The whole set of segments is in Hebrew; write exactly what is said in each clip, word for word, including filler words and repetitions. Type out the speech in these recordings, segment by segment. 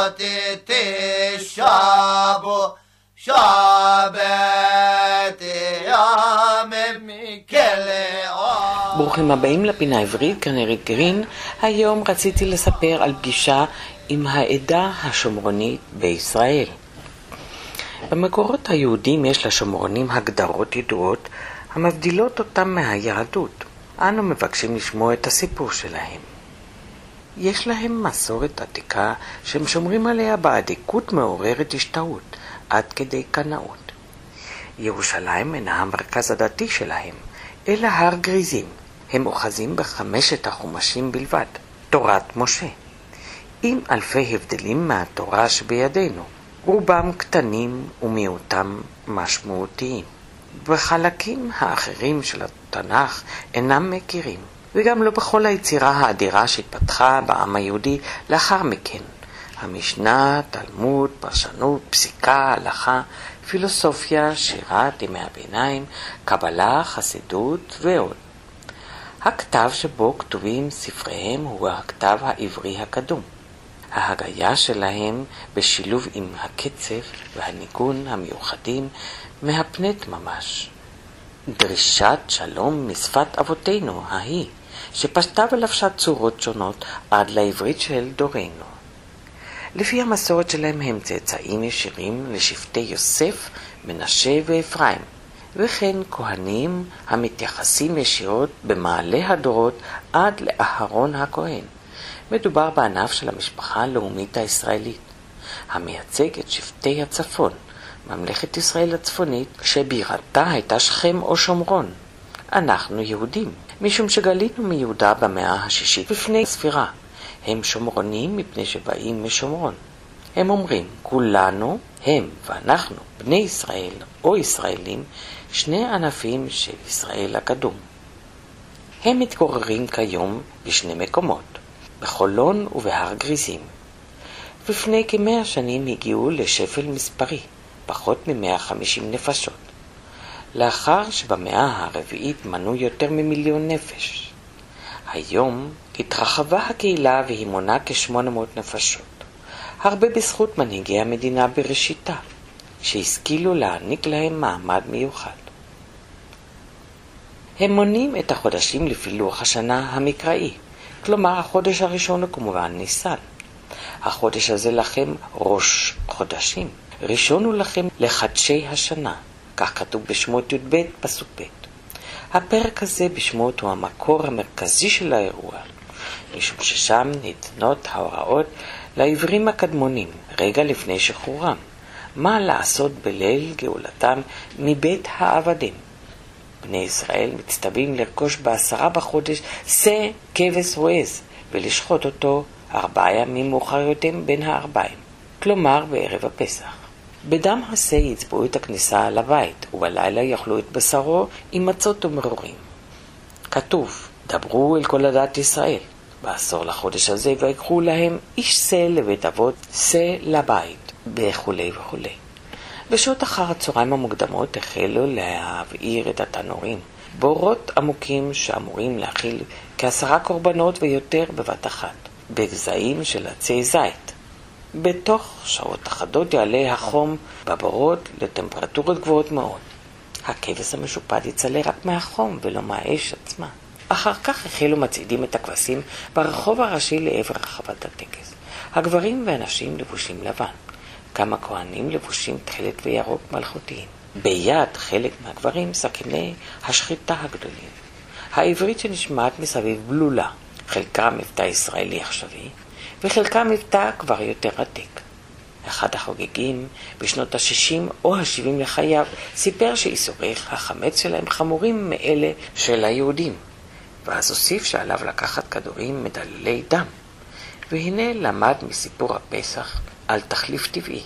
תשבו שבת ימים מכלאו. ברוכים הבאים לפינה העברית, כאן אריק גרין. היום רציתי לספר על פגישה עם העדה השומרונית בישראל. במקורות היהודים יש לשומרונים הגדרות ידועות המבדילות אותם מהיהדות. אנו מבקשים לשמוע את הסיפור שלהם. יש להם מסורת עתיקה שהם שומרים עליה באדיקות מעוררת השתאות, עד כדי קנאות. ירושלים אינה המרכז הדתי שלהם, אלא הר גריזים. הם אוחזים בחמשת החומשים בלבד, תורת משה. עם אלפי הבדלים מהתורה שבידינו, רובם קטנים ומיעוטם משמעותיים. בחלקים האחרים של התנ"ך אינם מכירים, וגם לא בכל היצירה האדירה שהתפתחה בעם היהודי לאחר מכן. המשנה, תלמוד, פרשנות, פסיקה, הלכה, פילוסופיה, שירת ימי הביניים, קבלה, חסידות ועוד. הכתב שבו כתובים ספריהם הוא הכתב העברי הקדום. ההגיה שלהם בשילוב עם הקצב והניגון המיוחדים מהפנט ממש. דרישת שלום משפת אבותינו ההיא, שפשטה ולבשה צורות שונות עד לעברית של דורנו. לפי המסורת שלהם הם צאצאים ישירים לשבטי יוסף, מנשה ואפרים, וכן כהנים המתייחסים ישירות במעלה הדורות עד לאהרון הכהן. מדובר בענף של המשפחה הלאומית הישראלית, המייצג את שבטי הצפון, ממלכת ישראל הצפונית שבירתה הייתה שכם או שומרון. אנחנו יהודים, משום שגלינו מיהודה במאה השישית לפני הספירה. הם שומרונים מפני שבאים משומרון. הם אומרים, כולנו, הם ואנחנו, בני ישראל או ישראלים, שני ענפים של ישראל הקדום. הם מתגוררים כיום בשני מקומות, בחולון ובהר גריזים. לפני כמאה שנים הגיעו לשפל מספרי, פחות מ-מאה וחמישים נפשות. לאחר שבמאה הרביעית מנו יותר ממיליון נפש. היום התרחבה הקהילה והיא מונה כ-שמונה מאות נפשות. הרבה בזכות מנהיגי המדינה בראשיתה, שהשכילו להעניק להם מעמד מיוחד. הם מונים את החודשים לפי לוח השנה המקראי, כלומר החודש הראשון הוא כמובן ניסן. החודש הזה לכם ראש חודשים. ראשון הוא לכם לחדשי השנה, כך כתוב בשמות י"ב פסוק ב'. הפרק הזה בשמות הוא המקור המרכזי של האירוע, משום ששם ניתנות ההוראות לעברים הקדמונים רגע לפני שחרורם, מה לעשות בליל גאולתם מבית העבדים. בני ישראל מצטווים לרכוש בעשרה בחודש שא כבש או עז ולשחוט אותו ארבעה ימים מאוחר יותר בין הארבעים, כלומר בערב הפסח. בדם השא יצבעו את הכניסה לבית, ובלילה יאכלו את בשרו עם מצות ומרורים. כתוב, דברו אל כל עדת ישראל, בעשור לחודש הזה ויקחו להם איש שא לבית אבות, שא לבית, וכולי וכולי. בשעות אחר הצהריים המוקדמות החלו להבעיר את התנורים, בורות עמוקים שאמורים להכיל כעשרה קורבנות ויותר בבת אחת, בגזעים של עצי זית. בתוך שעות אחדות יעלה החום בבורות לטמפרטורות גבוהות מאוד. הכבש המשופד יצלה רק מהחום ולא מהאש עצמה. אחר כך החלו מצעידים את הכבשים ברחוב הראשי לעבר רחבת הטקס. הגברים והנשים לבושים לבן. כמה כהנים לבושים תכלת וירוק מלכותיים. ביד חלק מהגברים סכיני השחיטה הגדולים. העברית שנשמעת מסביב בלולה, חלקה מבטא ישראלי עכשווי, וחלקה מבטא כבר יותר עתיק. אחד החוגגים בשנות ה-שישים או ה-שבעים לחייו סיפר שאיסורי החמץ שלהם חמורים מאלה של היהודים, ואז הוסיף שעליו לקחת כדורים מדללי דם. והנה למד מסיפור הפסח על תחליף טבעי.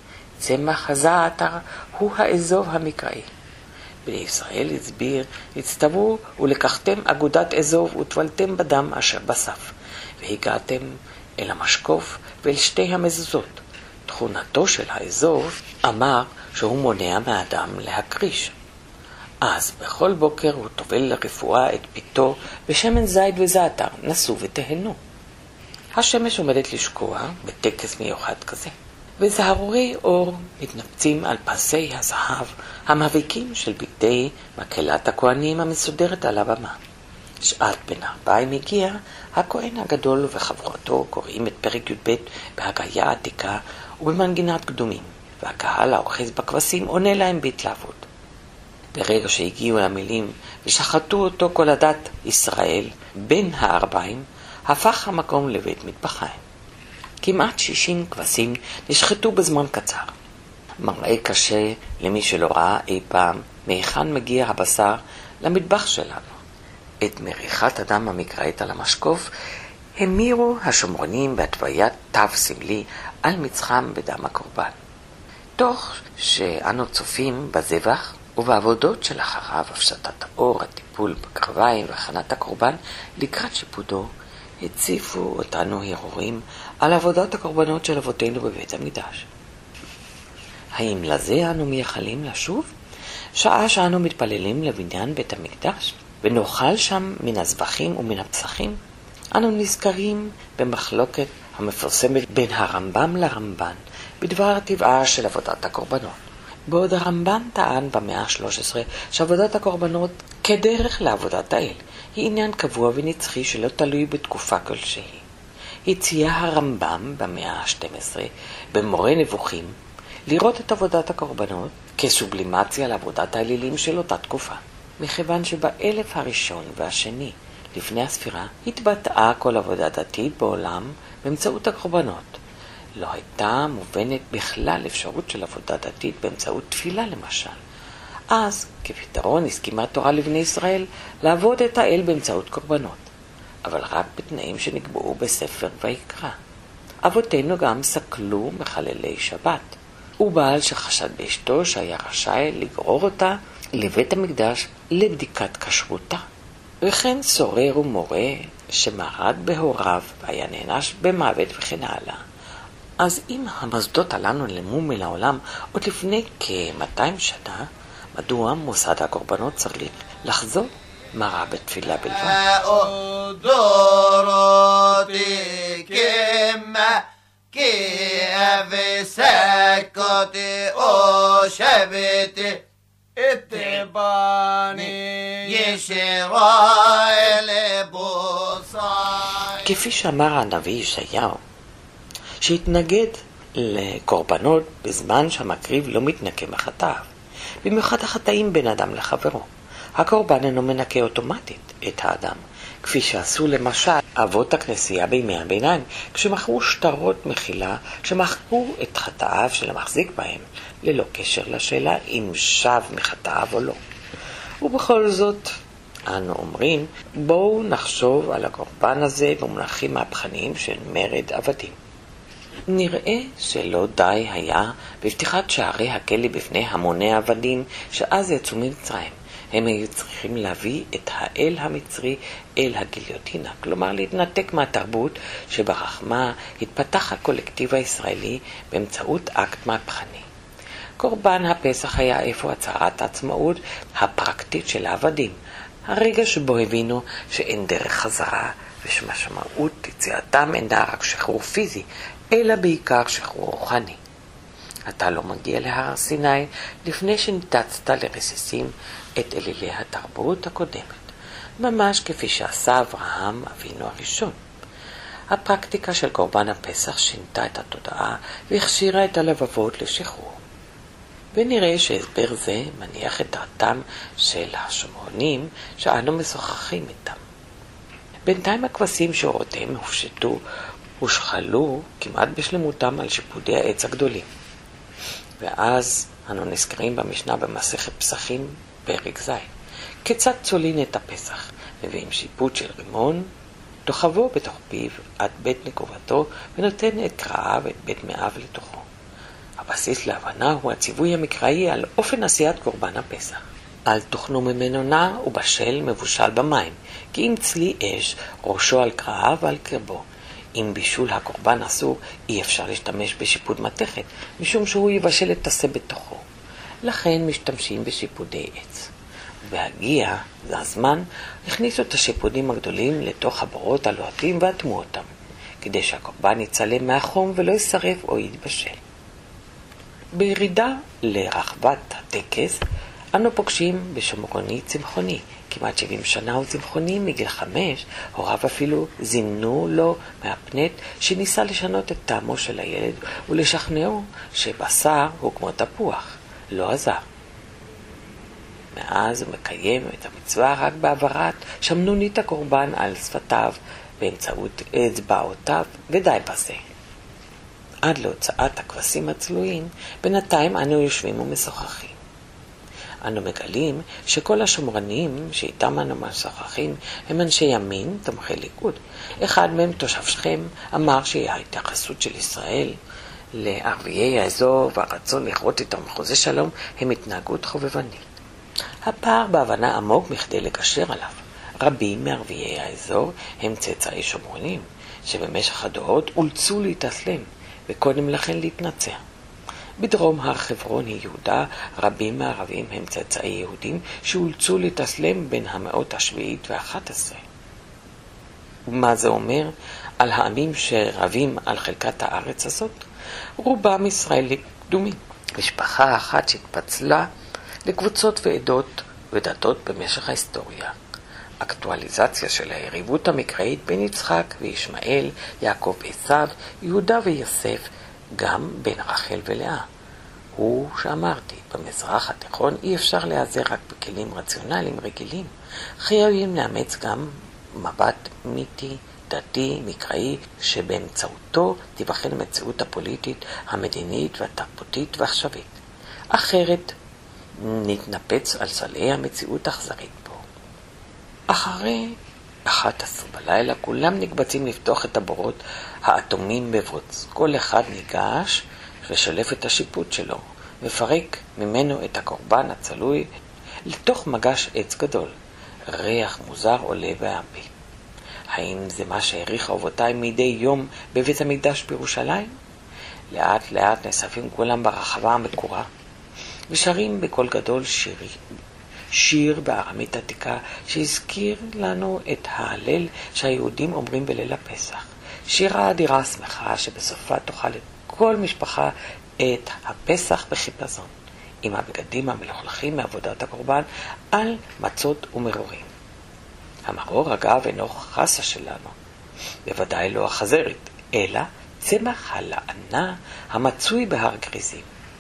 צמח הזעתר הוא האזוב המקראי. בני ישראל הסביר, הצטוו ולקחתם אגודת אזוב וטבלתם בדם אשר בסף, והגעתם אל המשקוף ואל שתי המזוזות. תכונתו של האזוב אמר שהוא מונע מאדם להקריש. אז בכל בוקר הוא טובל לרפואה את ביתו בשמן זית וזעתר, נסו ותהנו. השמש עומדת לשקוע בטקס מיוחד כזה, וזהרורי אור מתנפצים על פסי הזהב המבהיקים של בגדי מקהלת הכהנים המסודרת על הבמה. שעת בין ארבעים הגיע, הכהן הגדול וחבורתו קוראים את פרק י"ב בהגייה עתיקה ובמנגינת קדומים, והקהל האוחז בכבשים עונה להם בהתלהבות. ברגע שהגיעו למילים ושחטו אותו כל הדת ישראל בין הארבעים, הפך המקום לבית מטבחיים. כמעט שישים כבשים נשחטו בזמן קצר. מראה קשה למי שלא ראה אי פעם מהיכן מגיע הבשר למטבח שלנו. את מריחת הדם המקראית על המשקוף המירו השומרונים בהתוויית תו סמלי על מצחם בדם הקורבן. תוך שאנו צופים בזבח ובעבודות של אחריו, הפשטת האור, הטיפול בקרביים והכנת הקורבן לקראת שיפודו, הציפו אותנו הרהורים על עבודת הקורבנות של אבותינו בבית המקדש. האם לזה אנו מייחלים לשוב? שעה שאנו מתפללים לבניין בית המקדש ונאכל שם מן הזבחים ומן הפסחים, אנו נזכרים במחלוקת המפורסמת בין הרמב"ם לרמב"ן בדבר טבעה של עבודת הקורבנות. בעוד הרמב"ן טען במאה ה-שלוש עשרה שעבודת הקורבנות כדרך לעבודת האל היא עניין קבוע ונצחי שלא תלוי בתקופה כלשהי. הציע הרמב"ם במאה ה-שתים עשרה במורה נבוכים לראות את עבודת הקורבנות כסובלימציה לעבודת האלילים של אותה תקופה. מכיוון שבאלף הראשון והשני לפני הספירה התבטאה כל עבודה דתית בעולם באמצעות הקורבנות. לא הייתה מובנת בכלל אפשרות של עבודה דתית באמצעות תפילה למשל. אז כפתרון הסכימה התורה לבני ישראל לעבוד את האל באמצעות קורבנות, אבל רק בתנאים שנקבעו בספר ויקרא. אבותינו גם סקלו מחללי שבת, ובעל שחשד באשתו שהיה רשאי לגרור אותה לבית המקדש לבדיקת כשרותה. וכן סורר ומורה שמרד בהוריו והיה נענש במוות וכן הלאה. אז אם המוסדות הללו נעלמו מן העולם עוד לפני כ-מאתיים שנה, מדוע מוסד הקורבנות צריך לחזור? מה רע בתפילה בלבד? דורותי כמה כי אבסקותי או שבתי אתבני ישרעאל בוסי. כפי שאמר הנביא ישעיהו, שהתנגד לקורבנות בזמן שהמקריב לא מתנקה מחטאיו, במיוחד החטאים בין אדם לחברו. הקורבן אינו מנקה אוטומטית את האדם, כפי שעשו למשל אבות הכנסייה בימי הביניים, כשמכרו שטרות מחילה שמחקו את חטאיו של המחזיק בהם, ללא קשר לשאלה אם שב מחטאיו או לא. ובכל זאת, אנו אומרים, בואו נחשוב על הקורבן הזה במונחים מהפכניים של מרד עבדים. נראה שלא די היה בפתיחת שערי הכלא בפני המוני עבדים שאז יצאו ממצרים. הם היו צריכים להביא את האל המצרי אל הגיליוטינה, כלומר להתנתק מהתרבות שברחמה התפתח הקולקטיב הישראלי באמצעות אקט מהפכני. קורבן הפסח היה איפה הצהרת העצמאות הפרקטית של העבדים, הרגע שבו הבינו שאין דרך חזרה ושמשמעות יציאתם אינה רק שחרור פיזי, אלא בעיקר שחרור רוחני. אתה לא מגיע להר סיני לפני שניתצת לרסיסים את אלילי התרבות הקודמת, ממש כפי שעשה אברהם אבינו הראשון. הפרקטיקה של קורבן הפסח שינתה את התודעה והכשירה את הלבבות לשחרור. ונראה שהסבר זה מניח את דעתם של השומרונים שאנו משוחחים איתם. בינתיים הכבשים שאורותיהם הופשטו ושחלו כמעט בשלמותם על שיפודי העץ הגדולים. ואז אנו נזכרים במשנה במסכת פסחים פרק ז'. כיצד צולין את הפסח? מביאים שיפוד של רימון, דוחבו בתוך פיו עד בית נקובתו ונותן את קרעיו ואת בית מאיו לתוכו. הבסיס להבנה הוא הציווי המקראי על אופן עשיית קורבן הפסח. אל תאכלו ממנו נע ובשל מבושל במים, כי אם צלי אש ראשו על קרעיו ועל קרבו. אם בישול הקורבן אסור, אי אפשר להשתמש בשיפוד מתכת, משום שהוא יבשל את הסה בתוכו. לכן משתמשים בשיפודי עץ. בהגיע, זה הזמן, הכניסו את השיפודים הגדולים לתוך הבורות הלוהטים והטמו אותם, כדי שהקורבן יצלם מהחום ולא ישרף או יתבשל. בירידה לרחבת הטקס, אנו פוגשים בשומרוני צמחוני. כמעט שבעים שנה הוא צמחוני, מגיל חמש, הוריו אפילו זימנו לו מהפנט שניסה לשנות את טעמו של הילד ולשכנעו שבשר הוא כמו תפוח, לא עזר. מאז הוא מקיים את המצווה רק בעברת שמנונית הקורבן על שפתיו באמצעות אצבעותיו, ודי בזה. עד להוצאת הכבשים הצלויים, בינתיים אנו יושבים ומשוחחים. אנו מגלים שכל השומרנים שאיתם אנו משוחחים הם אנשי ימין, תומכי ליכוד. אחד מהם, תושב שכם, אמר שההתייחסות של ישראל לערביי האזור והרצון לכרות איתם חוזה שלום הם התנהגות חובבנית. הפער בהבנה עמוק מכדי לקשר עליו. רבים מערביי האזור הם צאצאי שומרונים, שבמשך הדורות אולצו להתאסלם, וקודם לכן להתנצר. בדרום הר חברון היא יהודה, רבים מהערבים הם צאצאי יהודים שאולצו להתאסלם בין המאות השביעית ואחת עשרה. ומה זה אומר על העמים שרבים על חלקת הארץ הזאת? רובם ישראלים קדומים. משפחה אחת שהתפצלה לקבוצות ועדות ודתות במשך ההיסטוריה. אקטואליזציה של היריבות המקראית בין יצחק וישמעאל, יעקב ועשיו, יהודה ויוסף, גם בין רחל ולאה. הוא שאמרתי, במזרח התיכון אי אפשר להיעזר רק בכלים רציונליים רגילים. חייבים לאמץ גם מבט מיתי, דתי, מקראי, שבאמצעותו תיבחן המציאות הפוליטית, המדינית והתרבותית ועכשווית. אחרת נתנפץ על סלעי המציאות האכזרית פה. אחרי אחת עשרה בלילה כולם נקבצים לפתוח את הבורות האטומים בברוץ. כל אחד ניגש ושלף את השיפוט שלו, מפרק ממנו את הקורבן הצלוי לתוך מגש עץ גדול. ריח מוזר עולה בהרבה. האם זה מה שהעריך אבותיי מדי יום בבית המקדש בירושלים? לאט לאט נאספים כולם ברחבה המקורה ושרים בקול גדול שירי. שיר בארמית עתיקה שהזכיר לנו את ההלל שהיהודים אומרים בליל הפסח. שירה אדירה שמחה שבסופה תאכל את כל משפחה את הפסח בחיפזון, עם הבגדים המלוכלכים מעבודת הקורבן על מצות ומרורים. המרור אגב אינו חסה שלנו, בוודאי לא החזרית, אלא צמח הלענה המצוי בהר גריזים.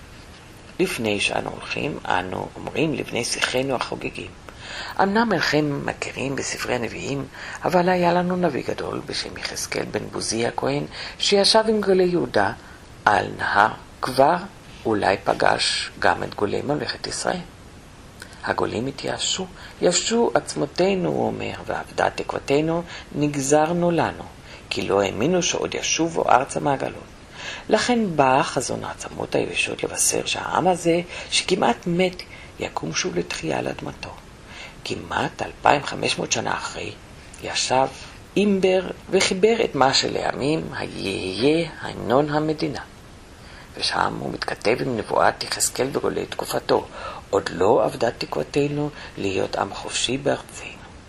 לפני שאנו הולכים, אנו אומרים לבני שיחנו החוגגים. אמנם אינכם מכירים בספרי הנביאים, אבל היה לנו נביא גדול בשם יחזקאל בן בוזי הכהן, שישב עם גולי יהודה על נהר, כבר אולי פגש גם את גולי ממלכת ישראל. הגולים התייאשו, יבשו עצמותינו, הוא אומר, ועבדה תקוותנו נגזרנו לנו, כי לא האמינו שעוד ישובו ארצה מהגלות. לכן בא חזון העצמות היבשות לבשר שהעם הזה, שכמעט מת, יקום שוב לתחייה על אדמתו. כמעט אלפיים וחמש מאות שנה אחרי, ישב אימבר וחיבר את מה שלימים היהיה המנון המדינה. ושם הוא מתכתב עם נבואת יחזקאל בגולי תקופתו, עוד לא עבדה תקוותנו להיות עם חופשי בארצנו.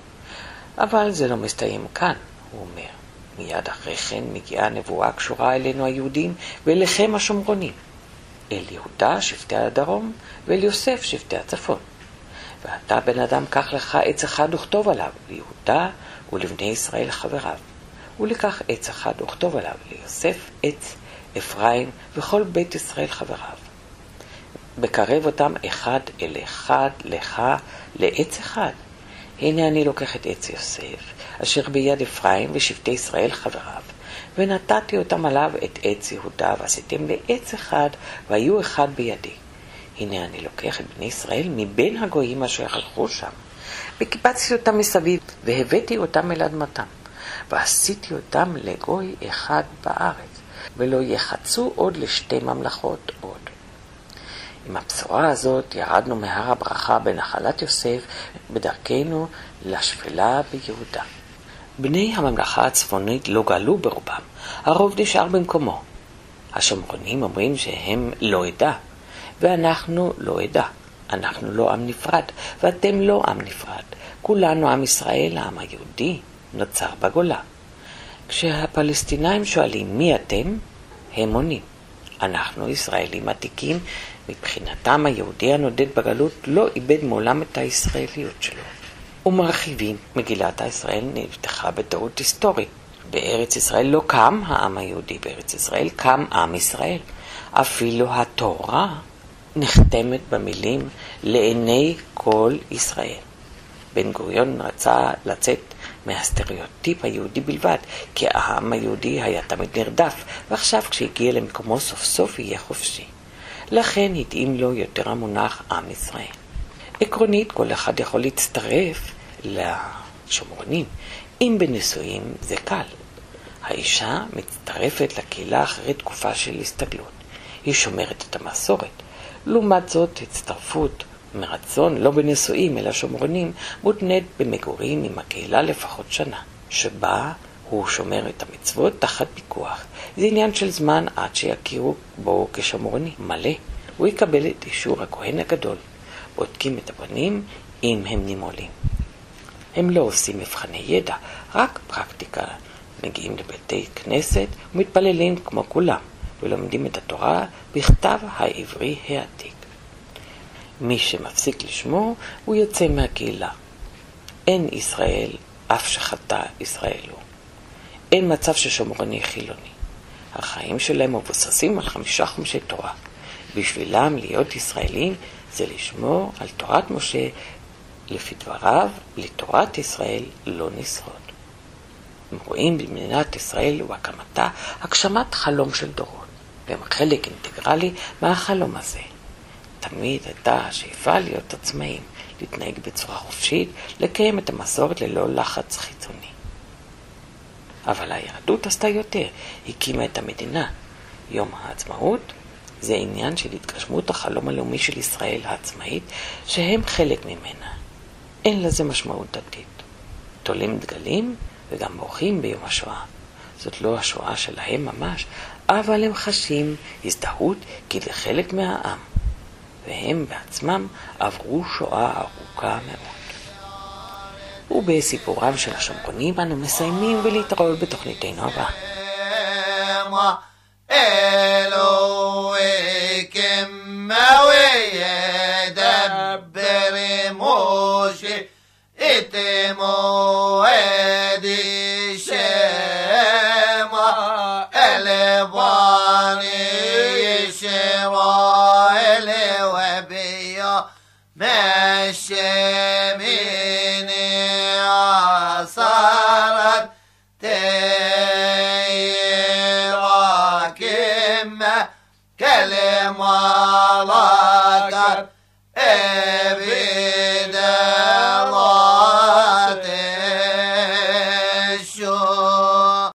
אבל זה לא מסתיים כאן, הוא אומר. מיד אחרי כן מגיעה נבואה קשורה אלינו היהודים ואליכם השומרונים. אל יהודה שבטי הדרום ואל יוסף שבטי הצפון. ואתה בן אדם קח לך עץ אחד וכתוב עליו ליהודה ולבני ישראל חבריו. ולקח עץ אחד וכתוב עליו ליוסף עץ אפרים וכל בית ישראל חבריו. בקרב אותם אחד אל אחד לך לעץ אחד. הנה אני לוקח את עץ יוסף, אשר ביד אפרים ושבטי ישראל חבריו, ונתתי אותם עליו את עץ יהודה, ועשיתם לעץ אחד, והיו אחד בידי. הנה אני לוקח את בני ישראל מבין הגויים אשר הלכו שם, וקיבצתי אותם מסביב, והבאתי אותם אל אדמתם, ועשיתי אותם לגוי אחד בארץ, ולא יחצו עוד לשתי ממלכות עוד. עם הבשורה הזאת ירדנו מהר הברכה בנחלת יוסף בדרכנו לשפלה ביהודה. בני הממלכה הצפונית לא גלו ברובם, הרוב נשאר במקומו. השומרונים אומרים שהם לא עדה, ואנחנו לא עדה. אנחנו לא עם נפרד, ואתם לא עם נפרד. כולנו עם ישראל, העם היהודי, נוצר בגולה. כשהפלסטינאים שואלים מי אתם, הם עונים. אנחנו ישראלים עתיקים, מבחינתם היהודי הנודד בגלות לא איבד מעולם את הישראליות שלו. ומרחיבים, מגילת הישראל נפתחה בטעות היסטורית. בארץ ישראל לא קם העם היהודי, בארץ ישראל קם עם ישראל. אפילו התורה נחתמת במילים לעיני כל ישראל. בן גוריון רצה לצאת מהסטריאוטיפ היהודי בלבד, כי העם היהודי היה תמיד נרדף, ועכשיו כשהגיע למקומו סוף סוף יהיה חופשי. לכן התאים לו יותר המונח עם ישראל. עקרונית כל אחד יכול להצטרף לשומרונים, אם בנישואים זה קל. האישה מצטרפת לקהילה אחרי תקופה של הסתגלות. היא שומרת את המסורת. לעומת זאת, הצטרפות מרצון, לא בנישואים אלא שומרונים, מותנית במגורים עם הקהילה לפחות שנה, שבה הוא שומר את המצוות תחת פיקוח. זה עניין של זמן עד שיכירו בו כשומרוני מלא. הוא יקבל את אישור הכהן הגדול. בודקים את הבנים אם הם נימולים. הם לא עושים מבחני ידע, רק פרקטיקה. מגיעים לבתי כנסת ומתפללים כמו כולם, ולומדים את התורה בכתב העברי העתיק. מי שמפסיק לשמור, הוא יוצא מהקהילה. אין ישראל, אף שחטא ישראל הוא. אין מצב ששומרני חילוני. החיים שלהם מבוססים על חמישה חומשי תורה. בשבילם להיות ישראלים זה לשמור על תורת משה, לפי דבריו, לתורת ישראל לא נשרוד. הם רואים במדינת ישראל והקמתה הגשמת חלום של דורות, והם חלק אינטגרלי מהחלום הזה. תמיד הייתה השאיפה להיות עצמאים, להתנהג בצורה חופשית, לקיים את המסורת ללא לחץ חיצוני. אבל היהדות עשתה יותר, הקימה את המדינה. יום העצמאות זה עניין של התגשמות החלום הלאומי של ישראל העצמאית, שהם חלק ממנה. אין לזה משמעות דתית. תולים דגלים וגם בורחים ביום השואה. זאת לא השואה שלהם ממש, אבל הם חשים הזדהות כי זה חלק מהעם. והם בעצמם עברו שואה ארוכה מאוד. ובסיפורם של השומרונים אנו מסיימים ולהתראות בתוכניתנו הבאה. صارت تراكم كلمة لك